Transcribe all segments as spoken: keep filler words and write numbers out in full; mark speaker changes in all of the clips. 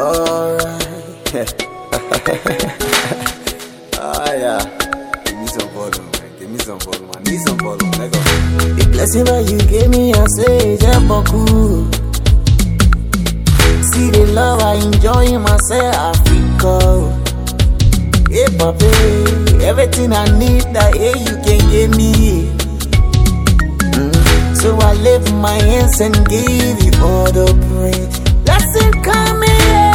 Speaker 1: Alright. Ah, yeah. Give me some volume, man. Give me some volume. I need some volume. Let go.
Speaker 2: The blessing that you gave me, I say, Jeboku. See the love I enjoy in myself, Africa. Hey, papi, everything I need, that hey, you can give me. Mm. So I lift my hands and give you all the praise. Blessing coming.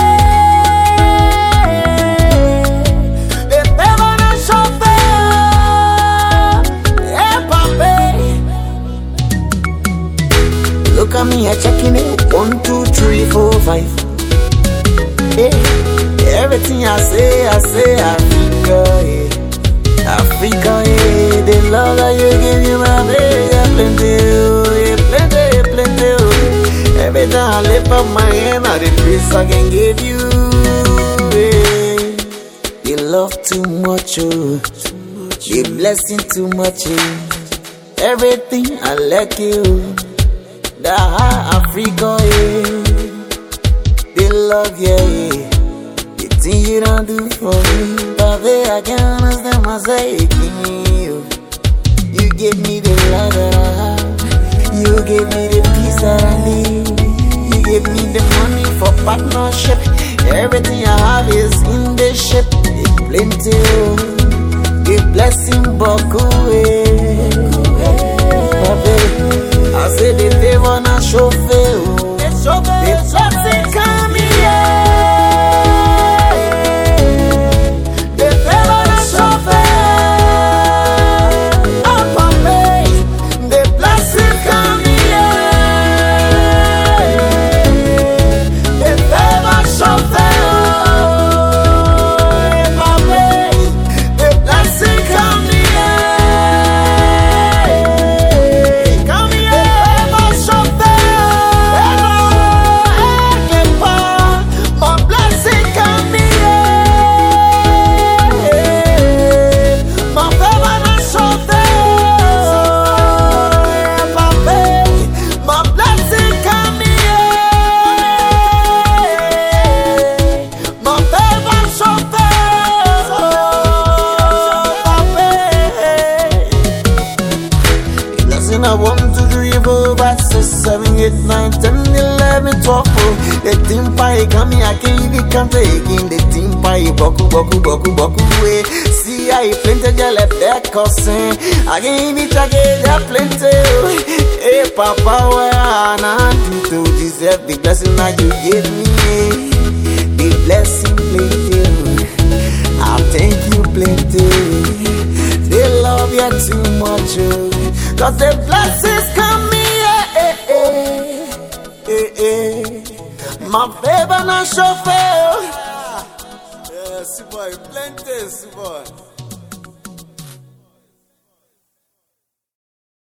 Speaker 2: Look at me, I'm checking it. One, two, three, four, five. Hey, everything I say, I say Africa, yeah. Africa, yeah. The love that you give you, my baby, yeah, plenty, oh, yeah, plenty, yeah, plenty, oh. Every time I lift up my hand, I the peace I can give you, yeah. You love too much, oh. You blessing too much, yeah. Everything I like you. The high Africa, yeah. They love you, yeah. The thing you don't do for me, baby, I can't understand myself. You, you give me the love that I have. You give me the peace that I need. You give me the money for partnership. Everything I have is in the ship. It's plenty, oh. The blessing, Boku, yeah. I say the favor na chauffeur. The blessing come here. The favor na chauffeur. Up on me. The blessing come here. The favor chauffeur. Up on me. The blessing come here. I one, two, three, four, five, six, seven, eight, nine, ten, eleven, twelve. The team pie coming, I can't even count again. The team pie, boku, boku, boku, boku, way. See, I plenty, I left that cousin. I can't even track it, I plenty. Hey, Papa, where I to deserve the blessing that you gave me. The blessing, plenty. I thank you, plenty. They love you too much. Cause the blessings come here, eh, eh, eh, eh. My favor not chauffeur.
Speaker 1: Yeah, super, plenty, super.